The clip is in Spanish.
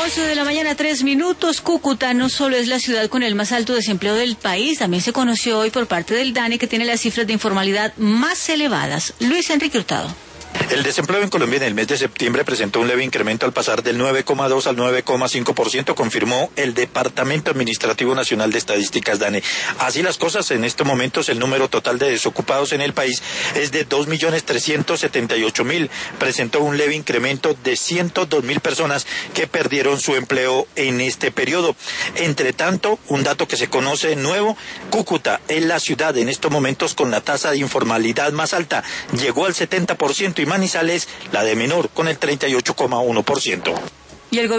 11 de la mañana, 3 minutos. Cúcuta no solo es la ciudad con el más alto desempleo del país, también se conoció hoy por parte del DANE que tiene las cifras de informalidad más elevadas. Luis Enrique Hurtado. El desempleo en Colombia en el mes de septiembre presentó un leve incremento al pasar del 9,2 al 9,5%, confirmó el Departamento Administrativo Nacional de Estadísticas DANE. Así las cosas, en estos momentos el número total de desocupados en el país es de 2.378.000. Presentó un leve incremento de 102.000 personas que perdieron su empleo en este periodo. Entre tanto, un dato que se conoce nuevo, Cúcuta es la ciudad en estos momentos con la tasa de informalidad más alta, llegó al 70%, y Manizales la de menor, con el 38,1%. Y el